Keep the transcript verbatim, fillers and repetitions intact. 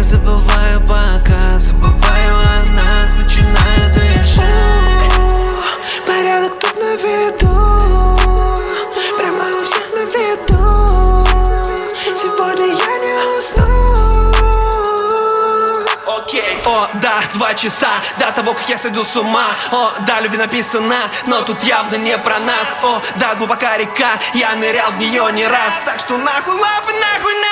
забываю пока, забываю о нас, начинаю дышать. Порядок тут на виду, прямо у всех на виду. Сегодня я не усну. Окей. О, да, два часа до того, как я сойду с ума. О, да, любви написано, но тут явно не про нас. О, да, глубока река, я нырял в нее не раз. Так что нахуй лав и нахуй на